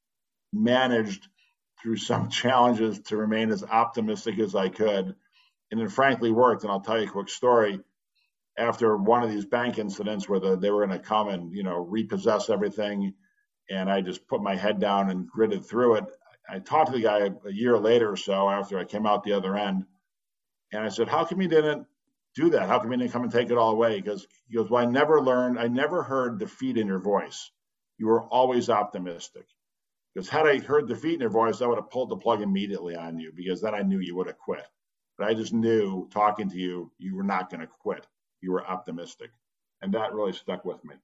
[SPEAKER 3] managed through some challenges to remain as optimistic as I could. And it frankly worked. And I'll tell you a quick story. After one of these bank incidents where they were going to come and, repossess everything, and I just put my head down and gritted through it, I talked to the guy a year later or so after I came out the other end, and I said, how come you didn't do that? How come you didn't come and take it all away? He goes, well, I never heard defeat in your voice. You were always optimistic. Because had I heard defeat in your voice, I would have pulled the plug immediately on you, because then I knew you would have quit. But I just knew, talking to you, you were not going to quit. You were optimistic. And that really stuck with me.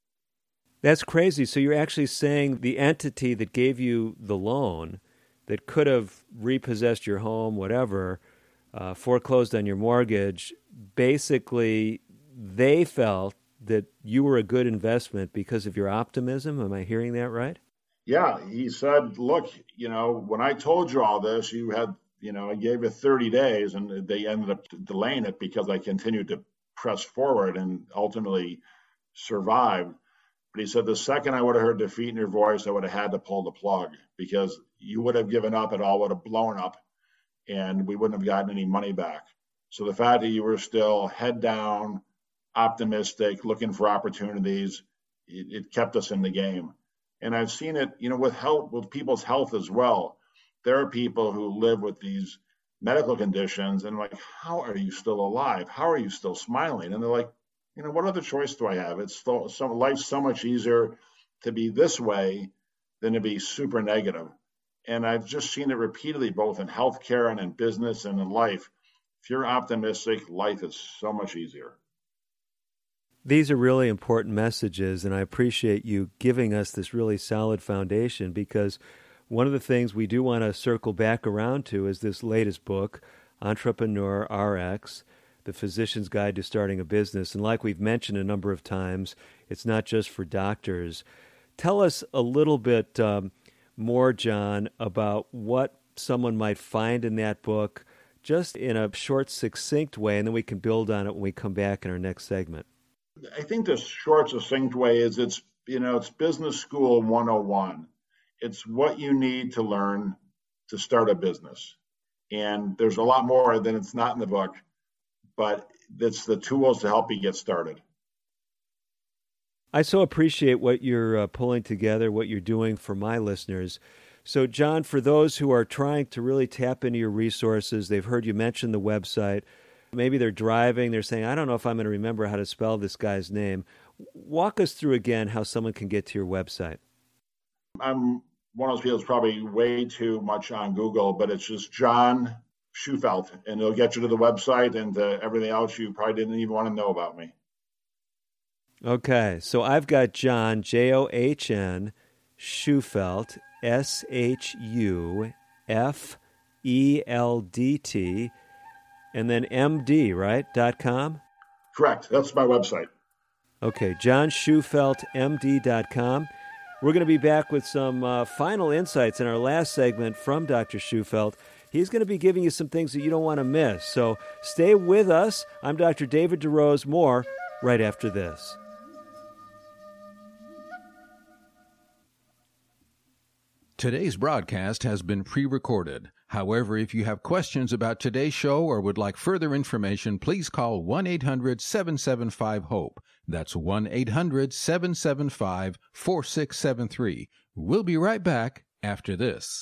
[SPEAKER 2] That's crazy. So you're actually saying the entity that gave you the loan, that could have repossessed your home, whatever, foreclosed on your mortgage, basically they felt that you were a good investment because of your optimism. Am I hearing that right?
[SPEAKER 3] Yeah. He said, look, when I told you all this, you had, I gave you 30 days, and they ended up delaying it because I continued to press forward and ultimately survived. But he said, the second I would have heard defeat in your voice, I would have had to pull the plug, because you would have given up, it all would have blown up, and we wouldn't have gotten any money back. So the fact that you were still head down, optimistic, looking for opportunities, it kept us in the game. And I've seen it, with people's health as well. There are people who live with these medical conditions, and like, how are you still alive? How are you still smiling? And they're like, what other choice do I have? It's still, life's so much easier to be this way than to be super negative. And I've just seen it repeatedly, both in healthcare and in business and in life. If you're optimistic, life is so much easier.
[SPEAKER 2] These are really important messages, and I appreciate you giving us this really solid foundation, because one of the things we do want to circle back around to is this latest book, Entrepreneur RX, The Physician's Guide to Starting a Business. And like we've mentioned a number of times, it's not just for doctors. Tell us a little bit more, John, about what someone might find in that book, just in a short, succinct way, and then we can build on it when we come back in our next segment.
[SPEAKER 3] I think the short, succinct way is it's business school 101. It's what you need to learn to start a business. And there's a lot more than it's not in the book, but it's the tools to help you get started.
[SPEAKER 2] I so appreciate what you're pulling together, what you're doing for my listeners. So, John, for those who are trying to really tap into your resources, they've heard you mention the website. Maybe they're driving, they're saying, I don't know if I'm going to remember how to spell this guy's name. Walk us through again how someone can get to your website.
[SPEAKER 3] I'm one of those people that's probably way too much on Google, but it's just John Shufelt, and it'll get you to the website and to everything else you probably didn't even want to know about me.
[SPEAKER 2] Okay, so I've got John, John, Shufelt, SHUFELDT, and then MD, right? .com?
[SPEAKER 3] Correct. That's my website.
[SPEAKER 2] Okay, JohnShufeltMD.com. We're going to be back with some final insights in our last segment from Dr. Shufelt. He's going to be giving you some things that you don't want to miss. So stay with us. I'm Dr. David DeRose. More right after this.
[SPEAKER 1] Today's broadcast has been pre-recorded. However, if you have questions about today's show or would like further information, please call 1-800-775-HOPE. That's 1-800-775-4673. We'll be right back after this.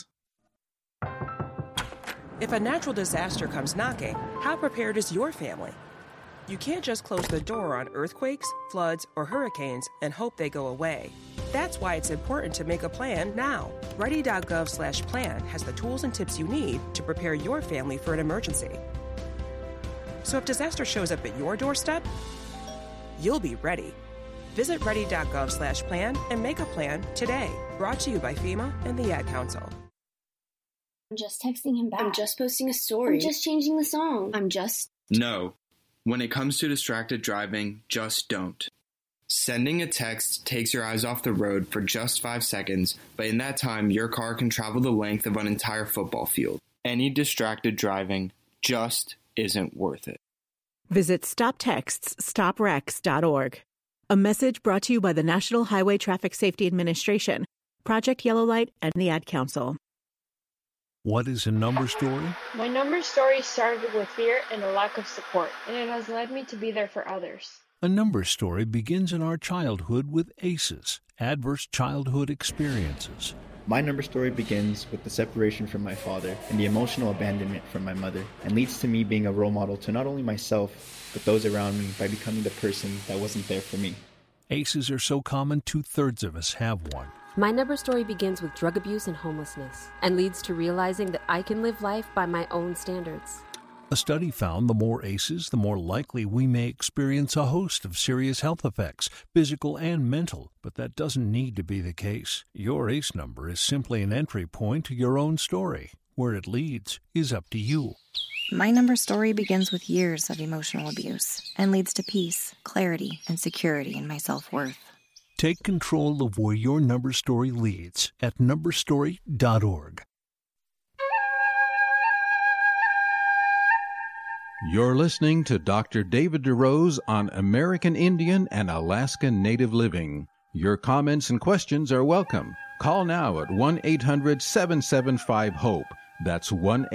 [SPEAKER 12] If a natural disaster comes knocking, how prepared is your family? You can't just close the door on earthquakes, floods, or hurricanes and hope they go away. That's why it's important to make a plan now. Ready.gov/plan has the tools and tips you need to prepare your family for an emergency. So if disaster shows up at your doorstep, you'll be ready. Visit ready.gov/plan and make a plan today. Brought to you by FEMA and the Ad Council.
[SPEAKER 13] I'm just texting him back. I'm just posting a story. I'm just changing the song.
[SPEAKER 14] No. When it comes to distracted driving, just don't. Sending a text takes your eyes off the road for just 5 seconds, but in that time, your car can travel the length of an entire football field. Any distracted driving just isn't worth it.
[SPEAKER 15] Visit StopTextsStopWrecks.org. A message brought to you by the National Highway Traffic Safety Administration, Project Yellow Light, and the Ad Council.
[SPEAKER 16] What is a number story?
[SPEAKER 17] My number story started with fear and a lack of support, and it has led me to be there for others.
[SPEAKER 16] A number story begins in our childhood with ACEs, adverse childhood experiences.
[SPEAKER 18] My number story begins with the separation from my father and the emotional abandonment from my mother, and leads to me being a role model to not only myself, but those around me by becoming the person that wasn't there for me.
[SPEAKER 16] ACEs are so common, 2/3 of us have one.
[SPEAKER 19] My number story begins with drug abuse and homelessness, and leads to realizing that I can live life by my own standards.
[SPEAKER 16] A study found the more ACEs, the more likely we may experience a host of serious health effects, physical and mental, but that doesn't need to be the case. Your ACE number is simply an entry point to your own story. Where it leads is up to you.
[SPEAKER 20] My number story begins with years of emotional abuse and leads to peace, clarity, and security in my self-worth.
[SPEAKER 16] Take control of where your number story leads at numberstory.org.
[SPEAKER 1] You're listening to Dr. David DeRose on American Indian and Alaska Native Living. Your comments and questions are welcome. Call now at 1-800-775-HOPE. That's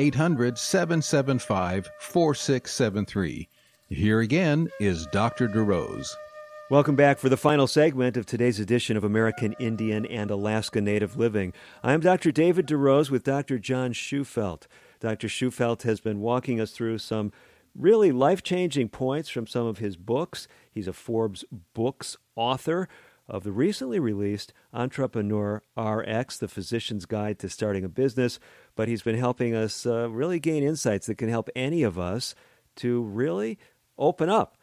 [SPEAKER 1] 1-800-775-4673. Here again is Dr. DeRose.
[SPEAKER 2] Welcome back for the final segment of today's edition of American Indian and Alaska Native Living. I'm Dr. David DeRose with Dr. John Shufelt. Dr. Shufelt has been walking us through some really life-changing points from some of his books. He's a Forbes Books author of the recently released Entrepreneur RX, The Physician's Guide to Starting a Business, but he's been helping us really gain insights that can help any of us to really open up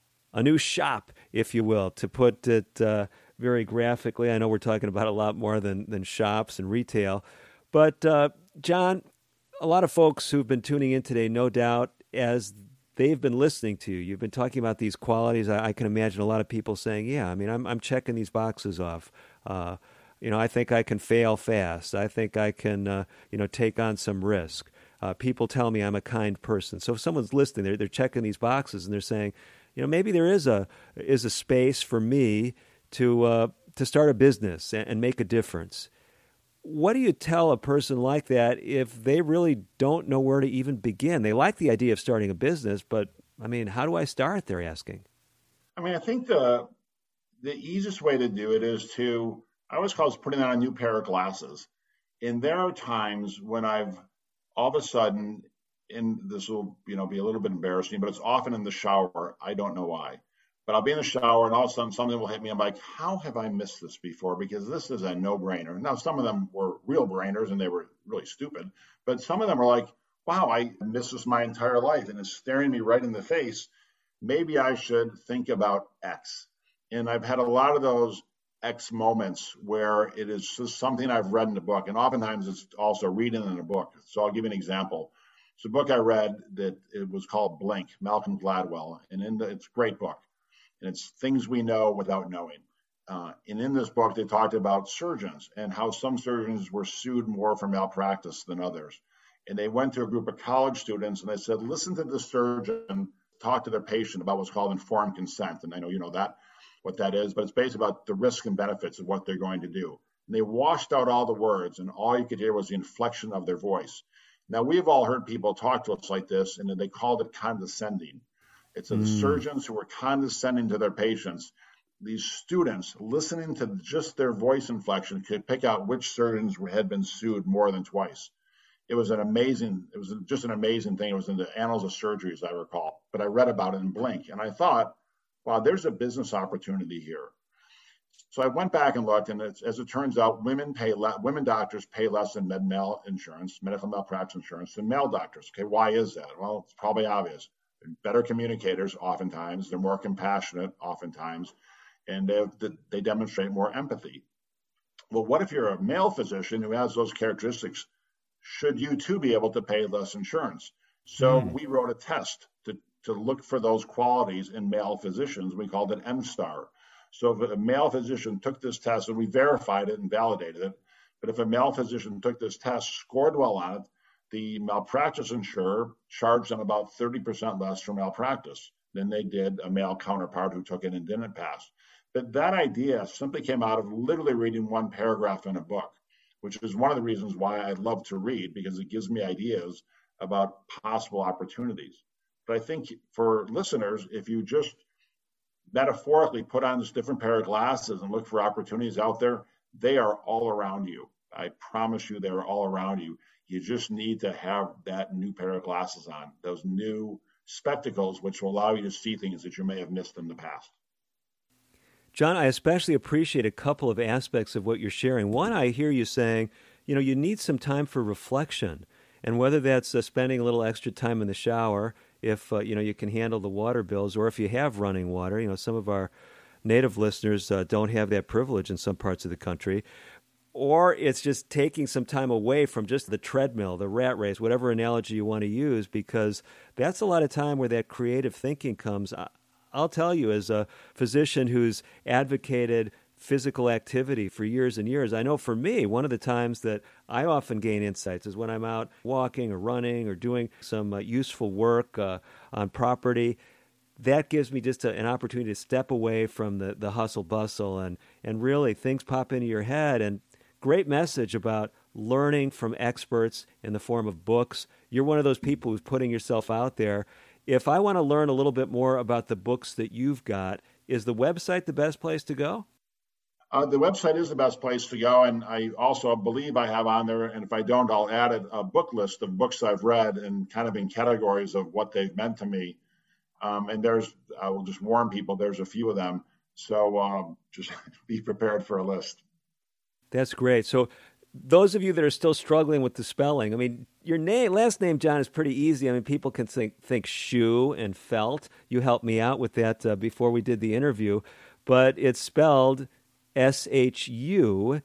[SPEAKER 2] a new shop, if you will, to put it very graphically. I know we're talking about a lot more than shops and retail. But, John, a lot of folks who've been tuning in today, no doubt, as they've been listening to you, you've been talking about these qualities. I can imagine a lot of people saying, yeah, I mean, I'm checking these boxes off. I think I can fail fast. I think I can, take on some risk. People tell me I'm a kind person. So if someone's listening, they're checking these boxes and they're saying, maybe there is a space for me to start a business and make a difference. What do you tell a person like that if they really don't know where to even begin? They like the idea of starting a business, but how do I start? They're asking.
[SPEAKER 3] I think the easiest way to do it is I always call it putting on a new pair of glasses. And there are times when I've all of a sudden, and this will, be a little bit embarrassing, but it's often in the shower. I don't know why, but I'll be in the shower and all of a sudden something will hit me. I'm like, how have I missed this before? Because this is a no-brainer. Now, some of them were real brainers and they were really stupid, but some of them are like, wow, I missed this my entire life and it's staring me right in the face. Maybe I should think about X. And I've had a lot of those X moments where it is just something I've read in a book. And oftentimes it's also reading in a book. So I'll give you an example. It's a book I read that it was called Blink, Malcolm Gladwell. And it's a great book. And it's things we know without knowing. And in this book, they talked about surgeons and how some surgeons were sued more for malpractice than others. And they went to a group of college students and they said, listen to the surgeon talk to their patient about what's called informed consent. And I know you know what that is, but it's basically about the risks and benefits of what they're going to do. And they washed out all the words and all you could hear was the inflection of their voice. Now, we've all heard people talk to us like this, and they called it condescending. It's the surgeons who were condescending to their patients. These students, listening to just their voice inflection, could pick out which surgeons had been sued more than twice. it was just an amazing thing. It was in the Annals of Surgery, as I recall, but I read about it in Blink, and I thought, wow, there's a business opportunity here. So I went back and looked, and as it turns out, women doctors pay less in medical malpractice insurance, than male doctors. Okay, why is that? Well, it's probably obvious. They're better communicators, oftentimes. They're more compassionate, oftentimes, and they demonstrate more empathy. Well, what if you're a male physician who has those characteristics? Should you too be able to pay less insurance? So we wrote a test to look for those qualities in male physicians. We called it MSTAR. So if a male physician took this test, and we verified it and validated it, but if a male physician took this test, scored well on it, the malpractice insurer charged them about 30% less for malpractice than they did a male counterpart who took it and didn't pass. But that idea simply came out of literally reading one paragraph in a book, which is one of the reasons why I love to read, because it gives me ideas about possible opportunities. But I think for listeners, if you just metaphorically put on this different pair of glasses and look for opportunities out there, they are all around you. I promise you, they're all around you. You just need to have that new pair of glasses on, those new spectacles, which will allow you to see things that you may have missed in the past.
[SPEAKER 2] John, I especially appreciate a couple of aspects of what you're sharing. One, I hear you saying, you need some time for reflection. And whether that's spending a little extra time in the shower, if, you can handle the water bills, or if you have running water. Some of our native listeners don't have that privilege in some parts of the country. Or it's just taking some time away from just the treadmill, the rat race, whatever analogy you want to use, because that's a lot of time where that creative thinking comes. I'll tell you, as a physician who's advocated physical activity for years and years, I know for me, one of the times that I often gain insights is when I'm out walking or running or doing some useful work on property. That gives me just an opportunity to step away from the hustle bustle, and really things pop into your head. And great message about learning from experts in the form of books. You're one of those people who's putting yourself out there. If I want to learn a little bit more about the books that you've got, is the website the best place to go?
[SPEAKER 3] The website is the best place to go, and I also believe I have on there, and if I don't, I'll add a book list of books I've read and kind of in categories of what they've meant to me. And I will just warn people, there's a few of them, so just be prepared for a list.
[SPEAKER 2] That's great. So those of you that are still struggling with the spelling, I mean, your last name, John, is pretty easy. I mean, people can think shoe and felt. You helped me out with that before we did the interview, but it's spelled SHUFELDT.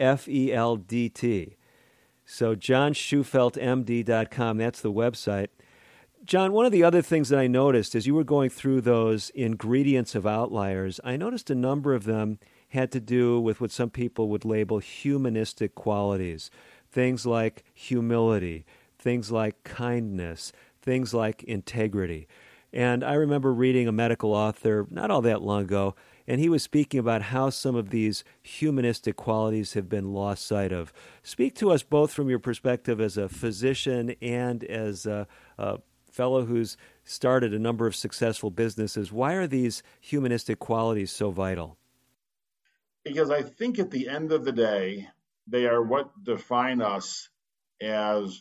[SPEAKER 2] So JohnSchufeltMD.com, that's the website. John, one of the other things that I noticed as you were going through those ingredients of outliers, I noticed a number of them had to do with what some people would label humanistic qualities. Things like humility, things like kindness, things like integrity. And I remember reading a medical author not all that long ago, and he was speaking about how some of these humanistic qualities have been lost sight of. Speak to us both from your perspective as a physician and as a fellow who's started a number of successful businesses. Why are these humanistic qualities so vital?
[SPEAKER 3] Because I think at the end of the day, they are what define us as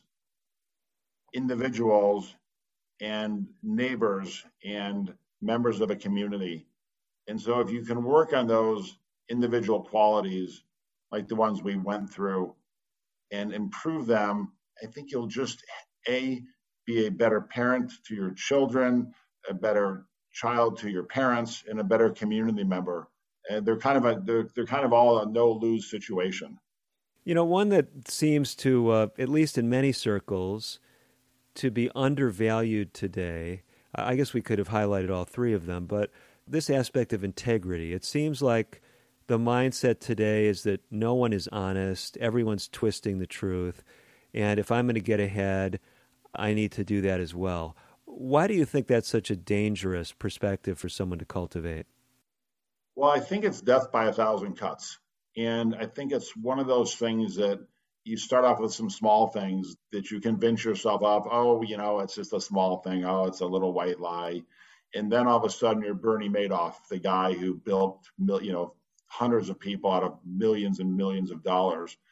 [SPEAKER 3] individuals and neighbors and members of a community. And so if you can work on those individual qualities, like the ones we went through, and improve them, I think you'll just, be a better parent to your children, a better child to your parents, and a better community member. And they're kind of all a no-lose situation.
[SPEAKER 2] One that seems to, at least in many circles, to be undervalued today, I guess we could have highlighted all three of them, but this aspect of integrity, it seems like the mindset today is that no one is honest, everyone's twisting the truth, and if I'm going to get ahead, I need to do that as well. Why do you think that's such a dangerous perspective for someone to cultivate?
[SPEAKER 3] Well, I think it's death by a thousand cuts. And I think it's one of those things that you start off with some small things that you convince yourself of, it's just a small thing. Oh, it's a little white lie. And then all of a sudden you're Bernie Madoff, the guy who built, hundreds of people out of millions and millions of dollars.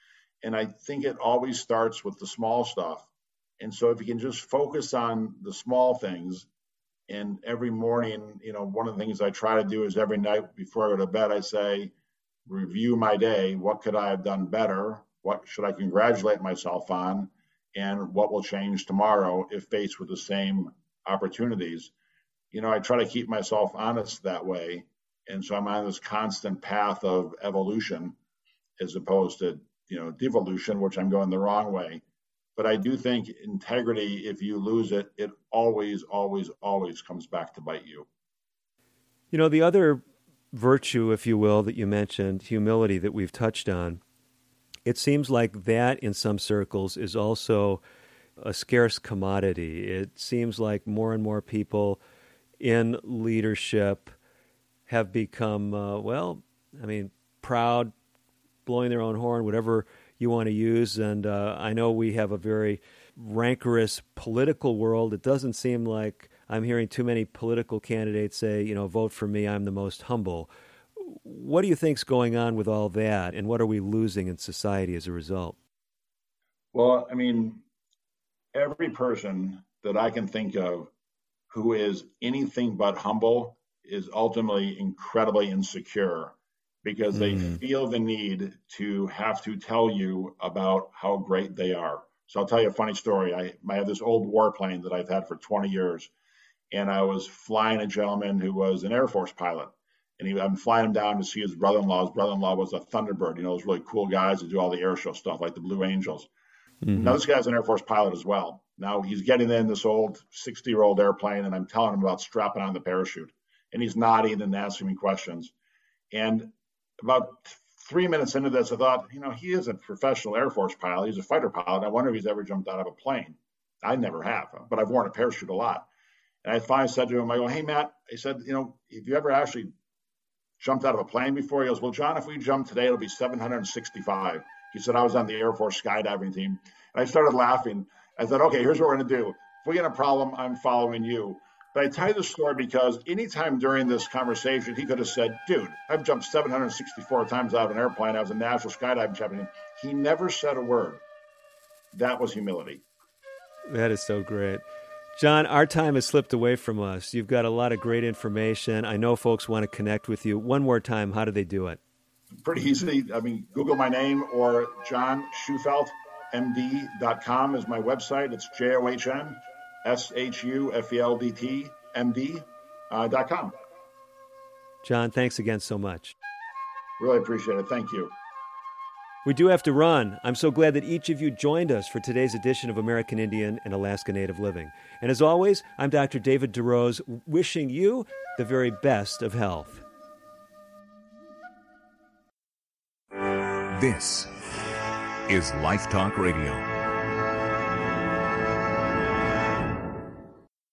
[SPEAKER 3] And I think it always starts with the small stuff. And so if you can just focus on the small things, and every morning, one of the things I try to do is every night before I go to bed, I say, review my day. What could I have done better? What should I congratulate myself on? And what will change tomorrow if faced with the same opportunities? I try to keep myself honest that way. And so I'm on this constant path of evolution as opposed to, devolution, which I'm going the wrong way. But I do think integrity, if you lose it, it always, always, always comes back to bite you.
[SPEAKER 2] The other virtue, if you will, that you mentioned, humility, that we've touched on, it seems like that in some circles is also a scarce commodity. It seems like more and more people in leadership have become, proud, blowing their own horn, whatever you want to use. And I know we have a very rancorous political world. It doesn't seem like I'm hearing too many political candidates say, vote for me, I'm the most humble. What do you think's going on with all that, and what are we losing in society as a result?
[SPEAKER 3] Well, every person that I can think of who is anything but humble is ultimately incredibly insecure, because they feel the need to have to tell you about how great they are. So I'll tell you a funny story. I have this old warplane that I've had for 20 years, and I was flying a gentleman who was an Air Force pilot. And I'm flying him down to see his brother-in-law. His brother-in-law was a Thunderbird, those really cool guys that do all the air show stuff, like the Blue Angels. Mm-hmm. Now, this guy's an Air Force pilot as well. Now, he's getting in this old 60-year-old airplane, and I'm telling him about strapping on the parachute. And he's nodding and asking me questions. And about 3 minutes into this, I thought, he is a professional Air Force pilot. He's a fighter pilot. I wonder if he's ever jumped out of a plane. I never have, but I've worn a parachute a lot. And I finally said to him, I go, hey, Matt, I said, if you ever actually jumped out of a plane before? He goes, well, John, if we jump today, it'll be 765. He said, I was on the Air Force skydiving team. And I started laughing. I said, okay, here's what we're going to do. If we get a problem, I'm following you. But I tell you this story because anytime during this conversation, he could have said, dude, I've jumped 764 times out of an airplane. I was a national skydiving champion. He never said a word. That was humility.
[SPEAKER 2] That is so great. John, our time has slipped away from us. You've got a lot of great information. I know folks want to connect with you. One more time, how do they do it?
[SPEAKER 3] Pretty easily. Google my name, or John Shufelt, MD.com is my website. It's JOHN SHUFELDT MD.com.
[SPEAKER 2] John, thanks again so much.
[SPEAKER 3] Really appreciate it. Thank you.
[SPEAKER 2] We do have to run. I'm so glad that each of you joined us for today's edition of American Indian and Alaska Native Living. And as always, I'm Dr. David DeRose, wishing you the very best of health.
[SPEAKER 21] This is Life Talk Radio.